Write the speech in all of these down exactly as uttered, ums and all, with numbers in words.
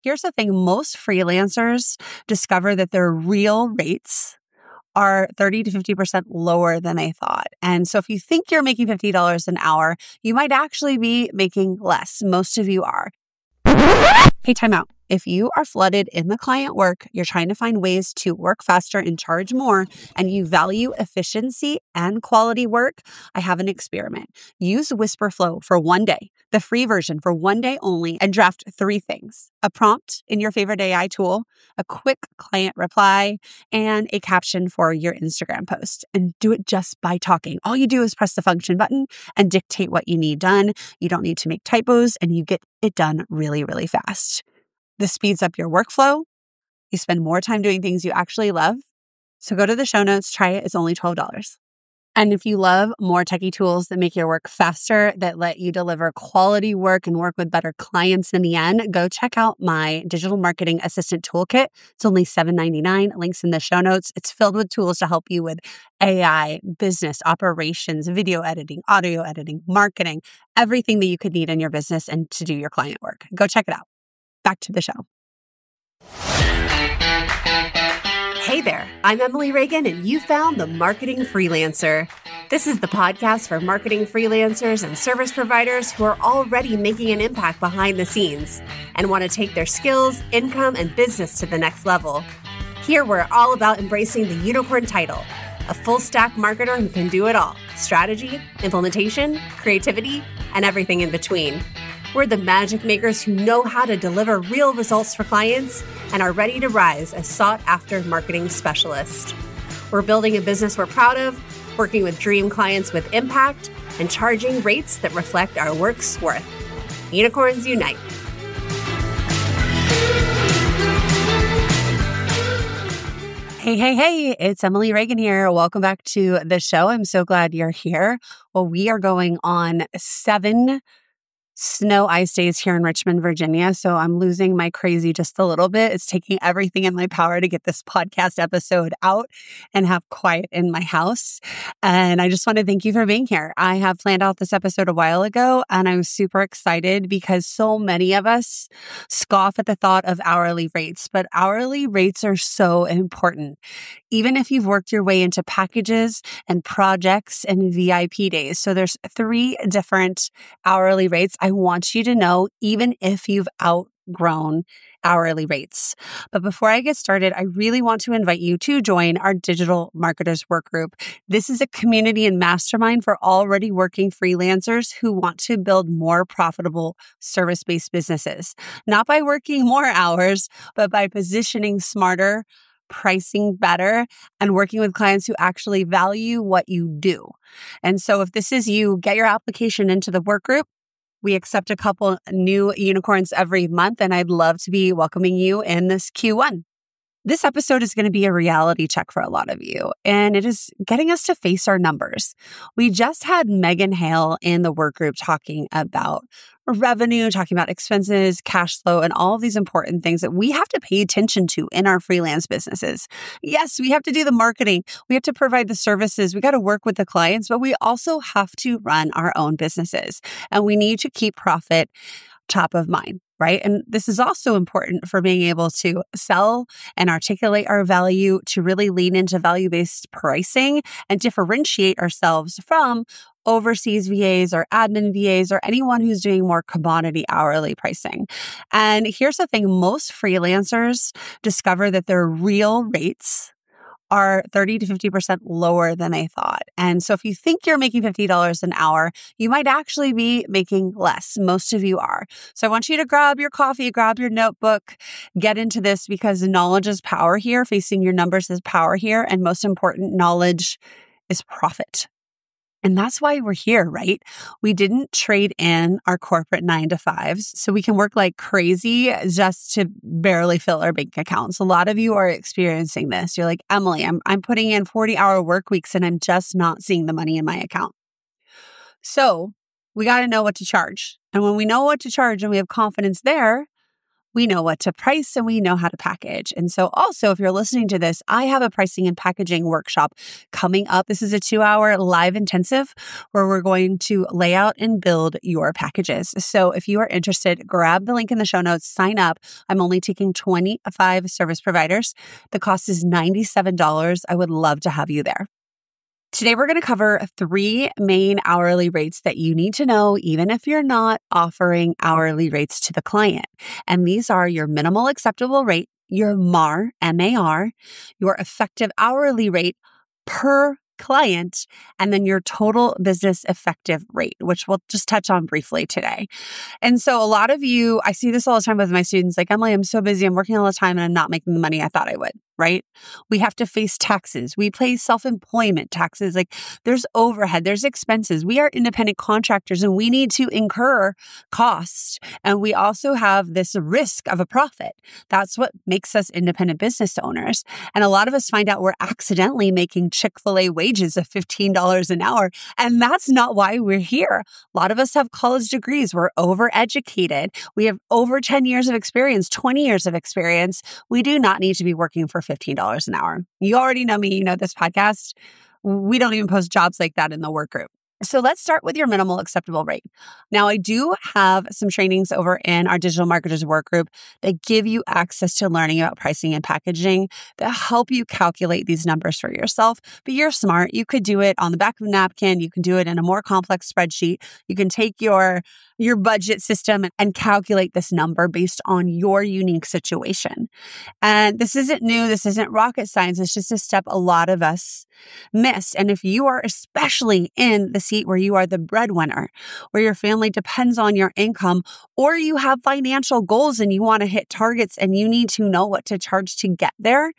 Here's the thing. Most freelancers discover that their real rates are thirty to fifty percent lower than they thought. And so if you think you're making fifty dollars an hour, you might actually be making less. Most of you are. Hey, time out. If you are flooded in the client work, you're trying to find ways to work faster and charge more, and you value efficiency and quality work, I have an experiment. Use Whisperflow for one day, the free version for one day only, and draft three things: a prompt in your favorite A I tool, a quick client reply, and a caption for your Instagram post. And do it just by talking. All you do is press the function button and dictate what you need done. You don't need to make typos, and you get it done really, really fast. This speeds up your workflow. You spend more time doing things you actually love. So go to the show notes, try it. It's only twelve dollars. And if you love more techie tools that make your work faster, that let you deliver quality work and work with better clients in the end, go check out my Digital Marketing Assistant Toolkit. It's only seven ninety-nine. Links in the show notes. It's filled with tools to help you with A I, business, operations, video editing, audio editing, marketing, everything that you could need in your business and to do your client work. Go check it out. Back to the show. Hey there, I'm Emily Reagan, and you found The Marketing Freelancer. This is the podcast for marketing freelancers and service providers who are already making an impact behind the scenes and want to take their skills, income, and business to the next level. Here, we're all about embracing the unicorn title, a full-stack marketer who can do it all: strategy, implementation, creativity, and everything in between. We're the magic makers who know how to deliver real results for clients and are ready to rise as sought-after marketing specialists. We're building a business we're proud of, working with dream clients with impact, and charging rates that reflect our work's worth. Unicorns Unite. Hey, hey, hey, it's Emily Reagan here. Welcome back to the show. I'm so glad you're here. Well, we are going on seven snow ice days here in Richmond, Virginia. So I'm losing my crazy just a little bit. It's taking everything in my power to get this podcast episode out and have quiet in my house. And I just want to thank you for being here. I have planned out this episode a while ago, and I'm super excited because so many of us scoff at the thought of hourly rates, but hourly rates are so important. Even if you've worked your way into packages and projects and V I P days. So there's three different hourly rates. I want you to know, even if you've outgrown hourly rates. But before I get started, I really want to invite you to join our Digital Marketers Work Group. This is a community and mastermind for already working freelancers who want to build more profitable service-based businesses, not by working more hours, but by positioning smarter, pricing better, and working with clients who actually value what you do. And so if this is you, get your application into the work group. We accept a couple new unicorns every month, and I'd love to be welcoming you in this Q one. This episode is going to be a reality check for a lot of you, and it is getting us to face our numbers. We just had Megan Hale in the work group talking about revenue, talking about expenses, cash flow, and all of these important things that we have to pay attention to in our freelance businesses. Yes, we have to do the marketing. We have to provide the services. We got to work with the clients, but we also have to run our own businesses, and we need to keep profit top of mind, right? And this is also important for being able to sell and articulate our value, to really lean into value-based pricing and differentiate ourselves from overseas V As or admin V As or anyone who's doing more commodity hourly pricing. And here's the thing, most freelancers discover that their real rates are thirty to fifty percent lower than they thought. And so if you think you're making fifty dollars an hour, you might actually be making less. Most of you are. So I want you to grab your coffee, grab your notebook, get into this, because knowledge is power here. Facing your numbers is power here. And most important, knowledge is profit. And that's why we're here, right? We didn't trade in our corporate nine to fives so we can work like crazy just to barely fill our bank accounts. A lot of you are experiencing this. You're like, Emily, I'm I'm putting in forty hour work weeks and I'm just not seeing the money in my account. So we got to know what to charge. And when we know what to charge and we have confidence there, We know what to price and we know how to package. And so also, if you're listening to this, I have a pricing and packaging workshop coming up. This is a two hour live intensive where we're going to lay out and build your packages. So if you are interested, grab the link in the show notes, sign up. I'm only taking twenty-five service providers. The cost is ninety-seven dollars. I would love to have you there. Today, we're going to cover three main hourly rates that you need to know, even if you're not offering hourly rates to the client. And these are your minimal acceptable rate, your M A R, M A R, your effective hourly rate per client, and then your total business effective rate, which we'll just touch on briefly today. And so a lot of you, I see this all the time with my students, like, Emily, I'm so busy, I'm working all the time and I'm not making the money I thought I would, right? We have to face taxes. We pay self-employment taxes. Like there's overhead, there's expenses. We are independent contractors and we need to incur costs. And we also have this risk of a profit. That's what makes us independent business owners. And a lot of us find out we're accidentally making Chick-fil-A wages of fifteen dollars an hour. And that's not why we're here. A lot of us have college degrees. We're overeducated. We have over ten years of experience, twenty years of experience. We do not need to be working for fifteen dollars an hour. You already know me. You know this podcast. We don't even post jobs like that in the work group. So let's start with your minimal acceptable rate. Now, I do have some trainings over in our digital marketers work group that give you access to learning about pricing and packaging that help you calculate these numbers for yourself. But you're smart. You could do it on the back of a napkin. You can do it in a more complex spreadsheet. You can take your, your budget system and calculate this number based on your unique situation. And this isn't new. This isn't rocket science. It's just a step a lot of us miss. And if you are especially in the seat where you are the breadwinner, where your family depends on your income, or you have financial goals and you want to hit targets and you need to know what to charge to get there,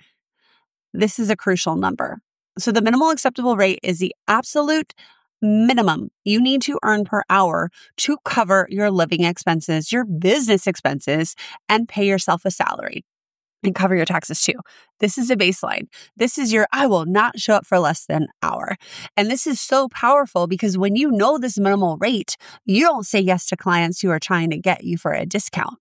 this is a crucial number. So the minimal acceptable rate is the absolute minimum you need to earn per hour to cover your living expenses, your business expenses, and pay yourself a salary. And cover your taxes too. This is a baseline. This is your, I will not show up for less than an hour. And this is so powerful because when you know this minimal rate, you don't say yes to clients who are trying to get you for a discount.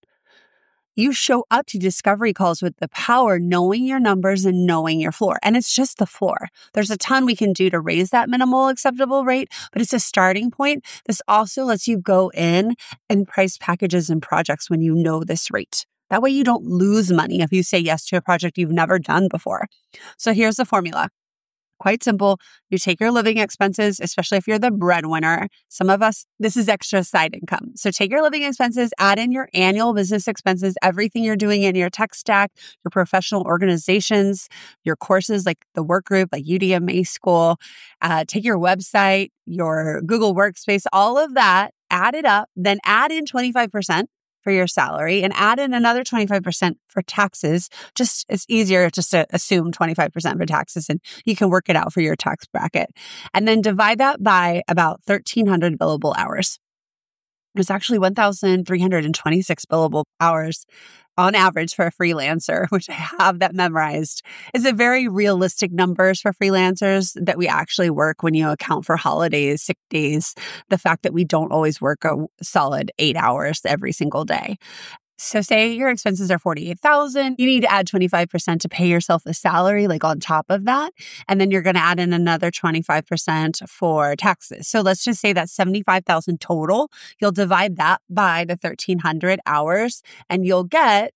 You show up to discovery calls with the power, knowing your numbers and knowing your floor. And it's just the floor. There's a ton we can do to raise that minimal acceptable rate, but it's a starting point. This also lets you go in and price packages and projects when you know this rate. That way you don't lose money if you say yes to a project you've never done before. So here's the formula. Quite simple. You take your living expenses, especially if you're the breadwinner. Some of us, this is extra side income. So take your living expenses, add in your annual business expenses, everything you're doing in your tech stack, your professional organizations, your courses like the work group, like U D M A School, uh, take your website, your Google Workspace, all of that, add it up, then add in twenty-five percent for your salary and add in another twenty-five percent for taxes. Just it's easier just to assume twenty-five percent for taxes and you can work it out for your tax bracket. And then divide that by about thirteen hundred billable hours. It's actually one thousand three hundred twenty-six billable hours on average for a freelancer, which I have that memorized. Is a very realistic numbers for freelancers that we actually work when you account for holidays, sick days, the fact that we don't always work a solid eight hours every single day. So say your expenses are forty-eight thousand dollars, you need to add twenty-five percent to pay yourself a salary like on top of that. And then you're going to add in another twenty-five percent for taxes. So let's just say that's seventy-five thousand dollars total. You'll divide that by the thirteen hundred hours and you'll get,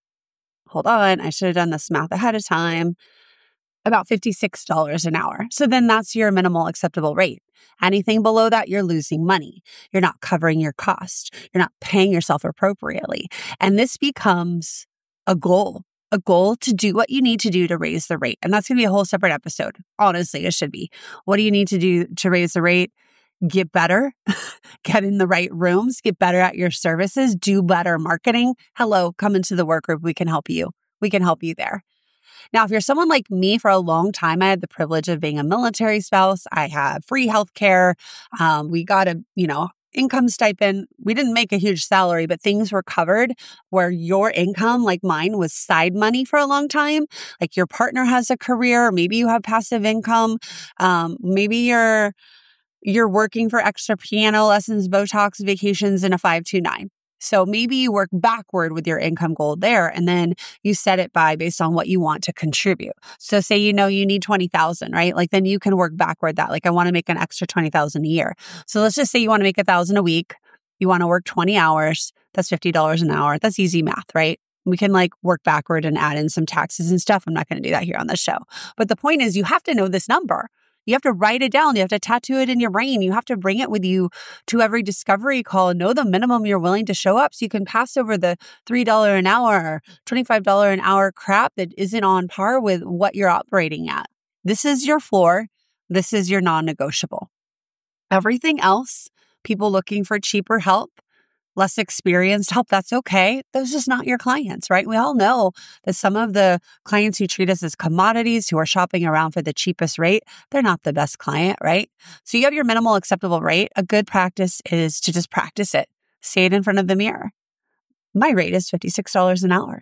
hold on, I should have done this math ahead of time, about fifty-six dollars an hour. So then that's your minimal acceptable rate. Anything below that, you're losing money. You're not covering your cost. You're not paying yourself appropriately. And this becomes a goal, a goal to do what you need to do to raise the rate. And that's going to be a whole separate episode. Honestly, it should be. What do you need to do to raise the rate? Get better, get in the right rooms, get better at your services, do better marketing. Hello, come into the work group. We can help you. We can help you there. Now, if you're someone like me, for a long time, I had the privilege of being a military spouse. I had free healthcare. Um, we got a, you know, income stipend. We didn't make a huge salary, but things were covered where your income, like mine, was side money for a long time. Like your partner has a career, maybe you have passive income. Um, maybe you're, you're working for extra piano lessons, Botox, vacations, and a five two nine. So maybe you work backward with your income goal there, and then you set it by based on what you want to contribute. So say, you know, you need twenty thousand, right? Like then you can work backward that, like I want to make an extra twenty thousand a year. So let's just say you want to make a thousand a week. You want to work twenty hours. That's fifty dollars an hour. That's easy math, right? We can like work backward and add in some taxes and stuff. I'm not going to do that here on the show. But the point is you have to know this number. You have to write it down. You have to tattoo it in your brain. You have to bring it with you to every discovery call and know the minimum you're willing to show up so you can pass over the three dollars an hour or twenty-five dollars an hour crap that isn't on par with what you're operating at. This is your floor. This is your non-negotiable. Everything else, people looking for cheaper help, less experienced help, that's okay. Those are just not your clients, right? We all know that some of the clients who treat us as commodities, who are shopping around for the cheapest rate, they're not the best client, right? So you have your minimal acceptable rate. A good practice is to just practice it. Say it in front of the mirror. My rate is fifty-six dollars an hour.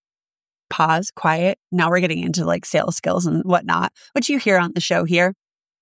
Pause, quiet. Now we're getting into like sales skills and whatnot, which you hear on the show here.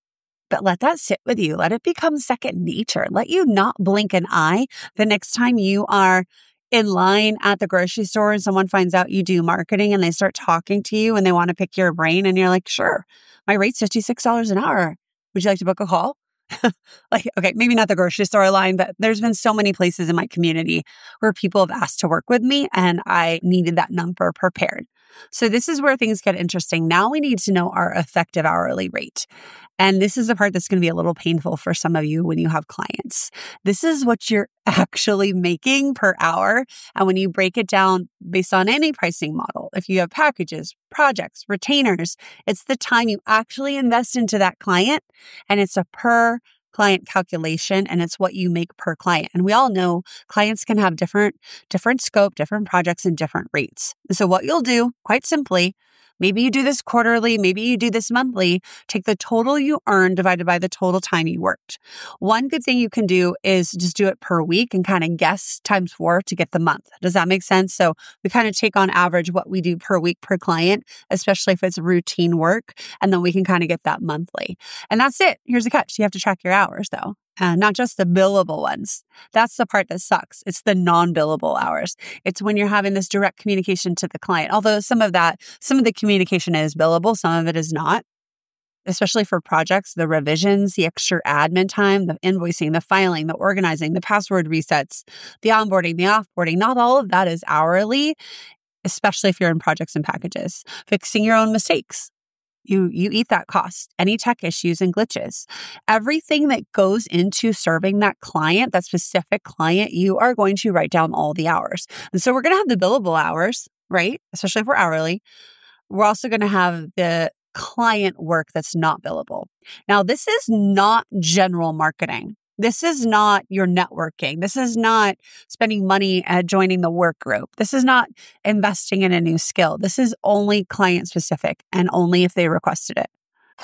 But let that sit with you. Let it become second nature. Let you not blink an eye the next time you are in line at the grocery store and someone finds out you do marketing and they start talking to you and they want to pick your brain and you're like, sure, my rate's fifty-six dollars an hour. Would you like to book a call? Like, okay, maybe not the grocery store line, but there's been so many places in my community where people have asked to work with me and I needed that number prepared. So this is where things get interesting. Now we need to know our effective hourly rate. And this is the part that's going to be a little painful for some of you when you have clients. This is what you're actually making per hour. And when you break it down based on any pricing model, if you have packages, projects, retainers, it's the time you actually invest into that client. And it's a per client calculation, and it's what you make per client. And we all know clients can have different, different scope, different projects, and different rates. So what you'll do, quite simply, maybe you do this quarterly, maybe you do this monthly, take the total you earned divided by the total time you worked. One good thing you can do is just do it per week and kind of guess times four to get the month. Does that make sense? So we kind of take on average what we do per week per client, especially if it's routine work, and then we can kind of get that monthly. And that's it. Here's the catch. You have to track your hours though. Uh, not just the billable ones. That's the part that sucks. It's the non-billable hours. It's when you're having this direct communication to the client. Although some of that, some of the communication is billable, some of it is not. Especially for projects, the revisions, the extra admin time, the invoicing, the filing, the organizing, the password resets, the onboarding, the offboarding. Not all of that is hourly, especially if you're in projects and packages. Fixing your own mistakes. You you eat that cost, any tech issues and glitches. Everything that goes into serving that client, that specific client, you are going to write down all the hours. And so we're going to have the billable hours, right? Especially if we're hourly. We're also going to have the client work that's not billable. Now, this is not general marketing. This is not your networking. This is not spending money at joining the work group. This is not investing in a new skill. This is only client specific and only if they requested it.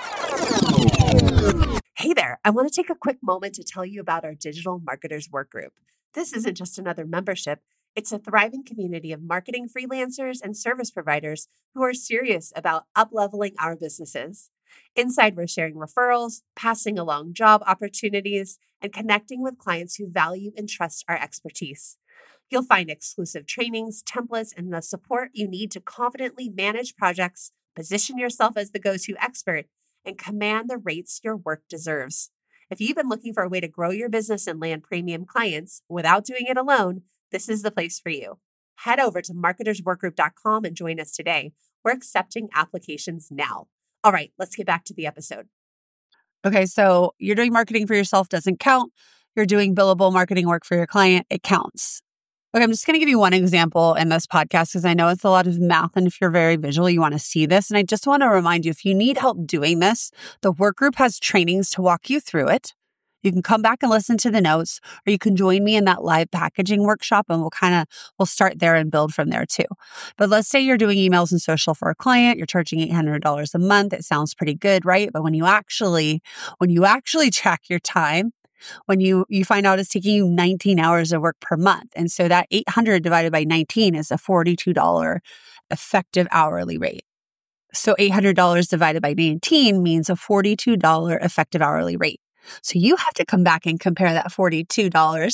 Hey there, I want to take a quick moment to tell you about our Digital Marketers Work Group. This isn't just another membership. It's a thriving community of marketing freelancers and service providers who are serious about up-leveling our businesses. Inside, we're sharing referrals, passing along job opportunities, and connecting with clients who value and trust our expertise. You'll find exclusive trainings, templates, and the support you need to confidently manage projects, position yourself as the go-to expert, and command the rates your work deserves. If you've been looking for a way to grow your business and land premium clients without doing it alone, this is the place for you. Head over to marketers work group dot com and join us today. We're accepting applications now. All right, let's get back to the episode. Okay, so you're doing marketing for yourself doesn't count. You're doing billable marketing work for your client, it counts. Okay, I'm just going to give you one example in this podcast because I know it's a lot of math, and if you're very visual, you want to see this. And I just want to remind you, if you need help doing this, the work group has trainings to walk you through it. You can come back and listen to the notes, or you can join me in that live packaging workshop, and we'll kind of, we'll start there and build from there too. But let's say you're doing emails and social for a client, you're charging eight hundred dollars a month. It sounds pretty good, right? But when you actually, when you actually track your time, when you, you find out it's taking you nineteen hours of work per month. And so that eight hundred divided by nineteen is a forty-two dollars effective hourly rate. So eight hundred dollars divided by nineteen means a forty-two dollars effective hourly rate. So you have to come back and compare that forty-two dollars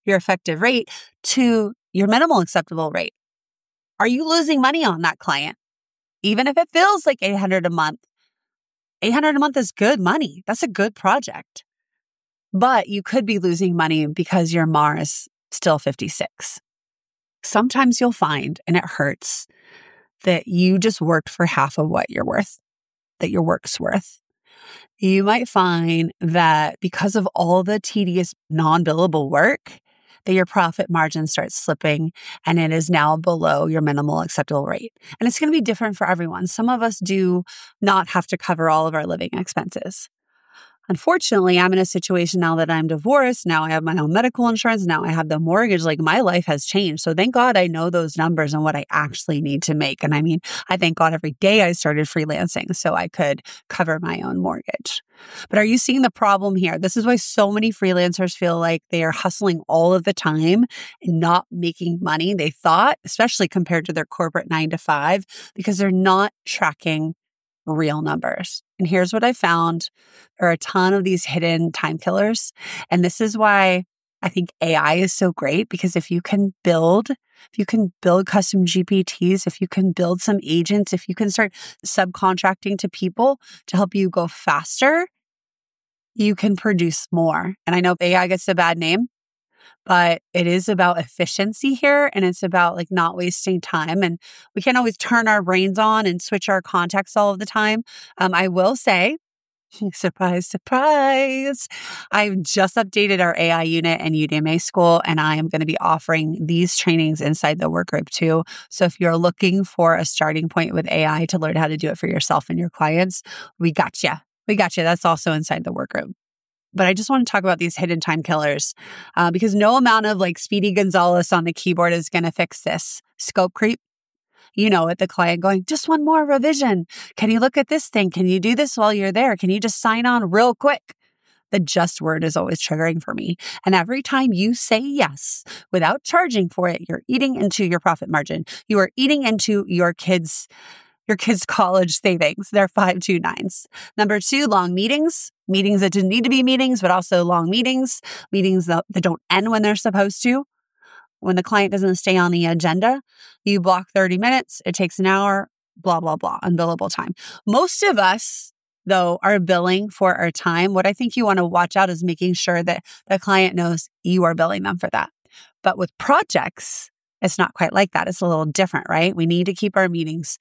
your effective rate to your minimal acceptable rate. Are you losing money on that client? Even if it feels like eight hundred dollars a month, eight hundred dollars a month is good money. That's a good project. But you could be losing money because your M A R is still fifty-six. Sometimes you'll find, and it hurts, that you just worked for half of what you're worth, that your work's worth. You might find that because of all the tedious non-billable work, that your profit margin starts slipping and it is now below your minimal acceptable rate. And it's going to be different for everyone. Some of us do not have to cover all of our living expenses. Unfortunately, I'm in a situation now that I'm divorced. Now I have my own medical insurance. Now I have the mortgage. Like, my life has changed. So thank God I know those numbers and what I actually need to make. And I mean, I thank God every day I started freelancing so I could cover my own mortgage. But are you seeing the problem here? This is why so many freelancers feel like they are hustling all of the time and not making money. They thought, especially compared to their corporate nine to five, because they're not tracking real numbers. And here's what I found. There are a ton of these hidden time killers. And this is why I think A I is so great, because if you can build, if you can build custom G P Ts, if you can build some agents, if you can start subcontracting to people to help you go faster, you can produce more. And I know A I gets a bad name, but it is about efficiency here, and it's about like not wasting time. And we can't always turn our brains on and switch our context all of the time. Um, I will say, surprise, surprise, I've just updated our A I unit in Udemy School, and I am going to be offering these trainings inside the work group too. So if you're looking for a starting point with A I to learn how to do it for yourself and your clients, we got you. We got you. That's also inside the work group. But I just want to talk about these hidden time killers uh, because no amount of like Speedy Gonzalez on the keyboard is going to fix this. Scope creep. You know it, the client going, just one more revision. Can you look at this thing? Can you do this while you're there? Can you just sign on real quick? The just word is always triggering for me. And every time you say yes without charging for it, you're eating into your profit margin. You are eating into your kids' your kids' college savings, their five two nines. Number two, long meetings, meetings that didn't need to be meetings, but also long meetings, meetings that, that don't end when they're supposed to. When the client doesn't stay on the agenda, you block thirty minutes, it takes an hour, blah, blah, blah, unbillable time. Most of us, though, are billing for our time. What I think you want to watch out is making sure that the client knows you are billing them for that. But with projects, it's not quite like that. It's a little different, right? We need to keep our meetings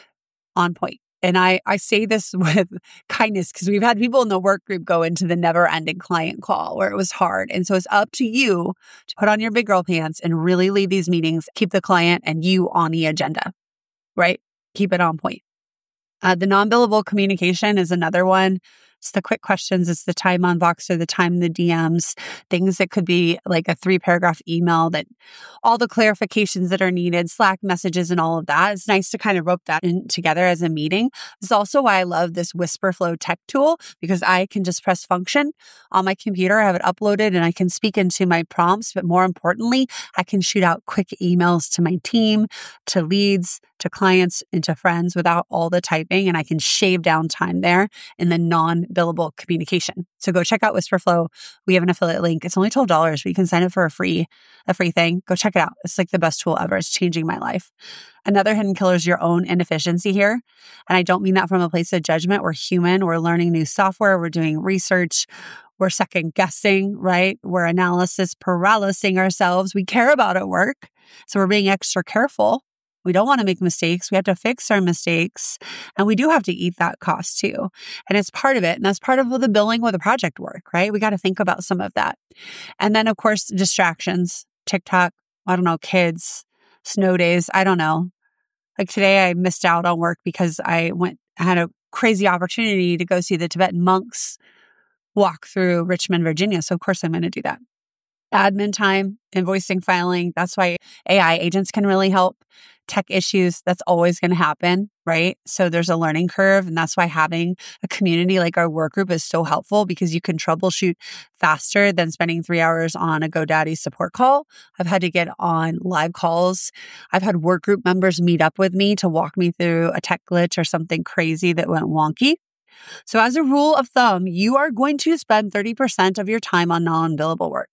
on point. And I, I say this with kindness because we've had people in the work group go into the never ending client call where it was hard. And so it's up to you to put on your big girl pants and really lead these meetings, keep the client and you on the agenda, right? Keep it on point. Uh, the non-billable communication is another one. It's the quick questions. It's the time on Voxer, the time in the D Ms, things that could be like a three paragraph email that all the clarifications that are needed, Slack messages and all of that. It's nice to kind of rope that in together as a meeting. This is also why I love this Whisperflow tech tool because I can just press function on my computer. I have it uploaded and I can speak into my prompts. But more importantly, I can shoot out quick emails to my team, to leads, to clients, and to friends without all the typing. And I can shave down time there in the non-billable communication. So go check out Whisperflow. We have an affiliate link. It's only twelve dollars, but you can sign up for a free, a free thing. Go check it out. It's like the best tool ever. It's changing my life. Another hidden killer is your own inefficiency here. And I don't mean that from a place of judgment. We're human. We're learning new software. We're doing research. We're second guessing, right? We're analysis paralysing ourselves. We care about our work. So we're being extra careful. We don't want to make mistakes. We have to fix our mistakes. And we do have to eat that cost too. And it's part of it. And that's part of the billing with the project work, right? We got to think about some of that. And then, of course, distractions, TikTok, I don't know, kids, snow days. I don't know. Like today, I missed out on work because I went, I had a crazy opportunity to go see the Tibetan monks walk through Richmond, Virginia. So of course I'm going to do that. Admin time, invoicing, filing. That's why A I agents can really help. Tech issues, that's always going to happen, right? So there's a learning curve. And that's why having a community like our work group is so helpful because you can troubleshoot faster than spending three hours on a GoDaddy support call. I've had to get on live calls. I've had work group members meet up with me to walk me through a tech glitch or something crazy that went wonky. So as a rule of thumb, you are going to spend thirty percent of your time on non-billable work.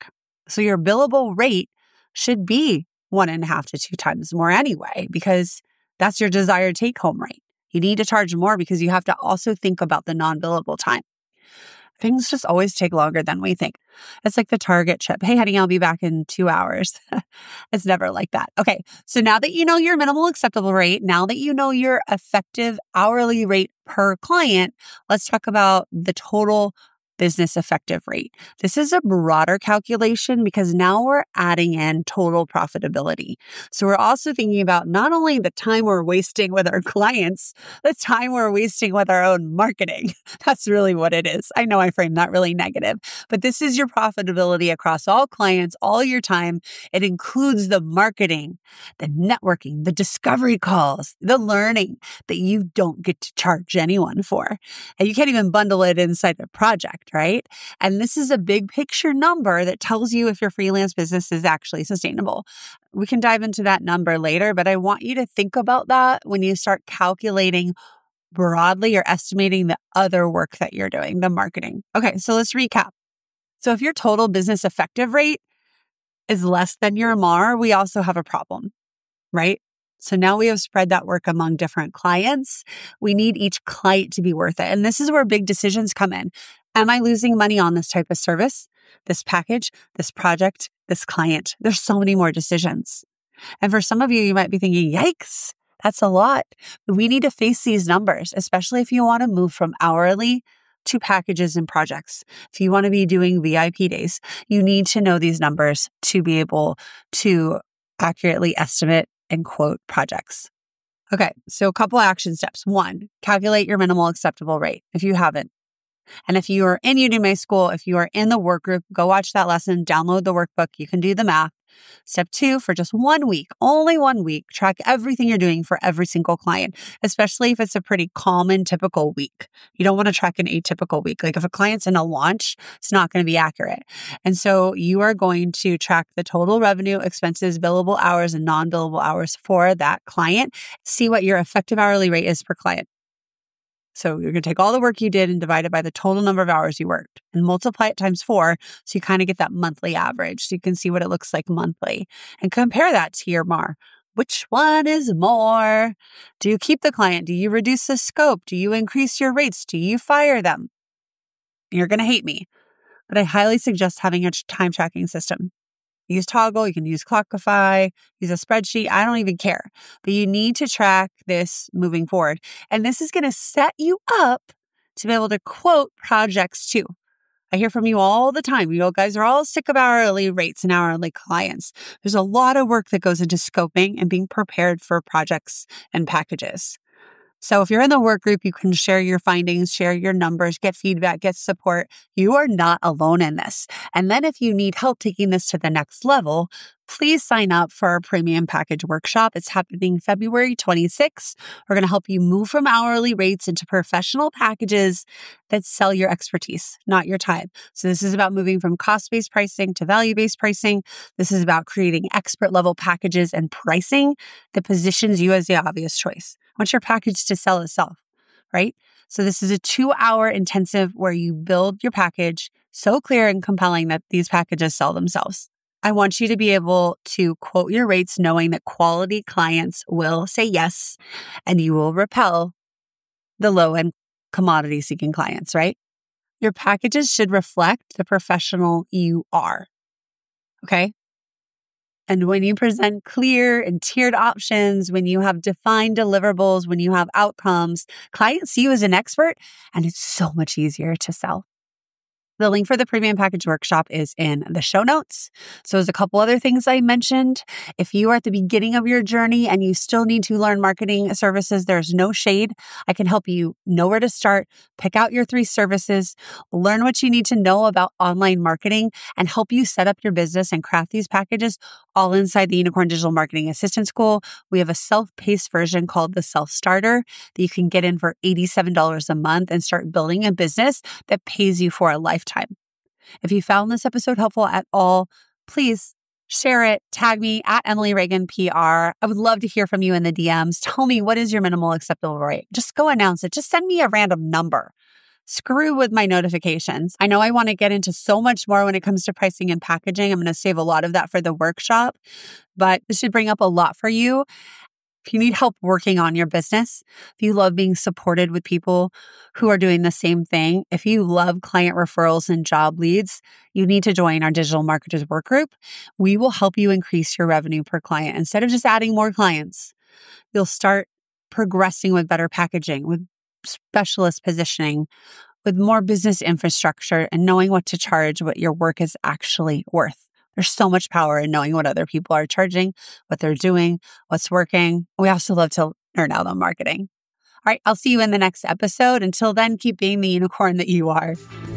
So your billable rate should be one and a half to two times more anyway, because that's your desired take home rate. You need to charge more because you have to also think about the non-billable time. Things just always take longer than we think. It's like the Target trip. Hey, honey, I'll be back in two hours. It's never like that. Okay, so now that you know your minimal acceptable rate, now that you know your effective hourly rate per client, let's talk about the total business effective rate. This is a broader calculation because now we're adding in total profitability. So we're also thinking about not only the time we're wasting with our clients, the time we're wasting with our own marketing. That's really what it is. I know I framed that really negative, but this is your profitability across all clients, all your time. It includes the marketing, the networking, the discovery calls, the learning that you don't get to charge anyone for. And you can't even bundle it inside a project, right? And this is a big picture number that tells you if your freelance business is actually sustainable. We can dive into that number later, but I want you to think about that when you start calculating broadly or estimating the other work that you're doing, the marketing. Okay, so let's recap. So if your total business effective rate is less than your M A R, we also have a problem, right? So now we have spread that work among different clients. We need each client to be worth it. And this is where big decisions come in. Am I losing money on this type of service, this package, this project, this client? There's so many more decisions. And for some of you, you might be thinking, yikes, that's a lot. But we need to face these numbers, especially if you want to move from hourly to packages and projects. If you want to be doing V I P days, you need to know these numbers to be able to accurately estimate and quote projects. Okay, so a couple action steps. One, calculate your minimal acceptable rate if you haven't. And if you are in Udemy School, if you are in the work group, go watch that lesson, download the workbook. You can do the math. Step two, for just one week, only one week, track everything you're doing for every single client, especially if it's a pretty common, typical week. You don't want to track an atypical week. Like if a client's in a launch, it's not going to be accurate. And so you are going to track the total revenue, expenses, billable hours, and non-billable hours for that client. See what your effective hourly rate is per client. So you're going to take all the work you did and divide it by the total number of hours you worked and multiply it times four. So you kind of get that monthly average. So you can see what it looks like monthly and compare that to your M A R. Which one is more? Do you keep the client? Do you reduce the scope? Do you increase your rates? Do you fire them? You're going to hate me, but I highly suggest having a time tracking system. Use Toggl, you can use Clockify, use a spreadsheet. I don't even care. But you need to track this moving forward. And this is going to set you up to be able to quote projects too. I hear from you all the time. You guys are all sick of hourly rates and hourly clients. There's a lot of work that goes into scoping and being prepared for projects and packages. So if you're in the work group, you can share your findings, share your numbers, get feedback, get support. You are not alone in this. And then if you need help taking this to the next level, please sign up for our premium package workshop. It's happening February twenty-sixth. We're going to help you move from hourly rates into professional packages that sell your expertise, not your time. So this is about moving from cost-based pricing to value-based pricing. This is about creating expert level packages and pricing that positions you as the obvious choice. I want your package to sell itself, right? So this is a two hour intensive where you build your package so clear and compelling that these packages sell themselves. I want you to be able to quote your rates knowing that quality clients will say yes, and you will repel the low-end commodity-seeking clients, right? Your packages should reflect the professional you are, okay? And when you present clear and tiered options, when you have defined deliverables, when you have outcomes, clients see you as an expert, and it's so much easier to sell. The link for the premium package workshop is in the show notes. So there's a couple other things I mentioned. If you are at the beginning of your journey and you still need to learn marketing services, there's no shade. I can help you know where to start, pick out your three services, learn what you need to know about online marketing, and help you set up your business and craft these packages all inside the Unicorn Digital Marketing Assistant School. We have a self-paced version called the Self-Starter that you can get in for eighty-seven dollars a month and start building a business that pays you for a lifetime. If you found this episode helpful at all, please share it, tag me at Emily Reagan P R. I would love to hear from you in the D Ms. Tell me, what is your minimal acceptable rate? Just go announce it. Just send me a random number. screw with my notifications. I know I want to get into so much more when it comes to pricing and packaging. I'm going to save a lot of that for the workshop, but this should bring up a lot for you. If you need help working on your business, if you love being supported with people who are doing the same thing, if you love client referrals and job leads, you need to join our Digital Marketers Work Group. We will help you increase your revenue per client. Instead of just adding more clients, you'll start progressing with better packaging, with specialist positioning, with more business infrastructure, and knowing what to charge, what your work is actually worth. There's so much power in knowing what other people are charging, what they're doing, what's working. We also love to learn out on marketing. All right, I'll see you in the next episode. Until then, keep being the unicorn that you are.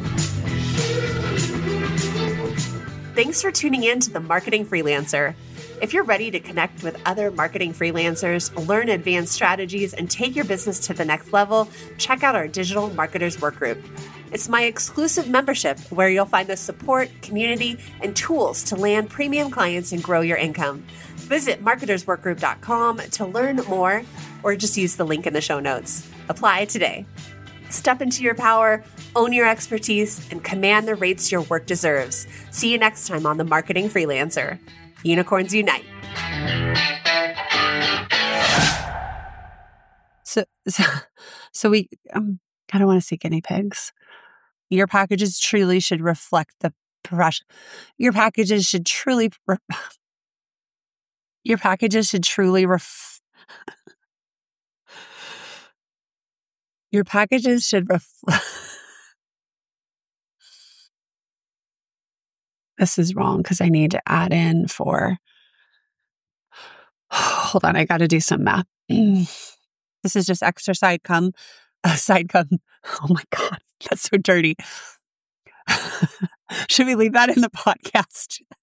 Thanks for tuning in to The Marketing Freelancer. If you're ready to connect with other marketing freelancers, learn advanced strategies, and take your business to the next level, check out our Digital Marketers Work Group. It's my exclusive membership where you'll find the support, community, and tools to land premium clients and grow your income. Visit marketers work group dot com to learn more, or just use the link in the show notes. Apply today. Step into your power, own your expertise, and command the rates your work deserves. See you next time on The Marketing Freelancer. Unicorns Unite. So, so, so we, um, I don't want to say guinea pigs. Your packages truly should reflect the profession. Your packages should truly, re- your packages should truly ref- your packages should reflect. This is wrong because I need to add in for, hold on, I got to do some math. This is just extra side cum, uh, side cum. Oh my God, that's so dirty. Should we leave that in the podcast?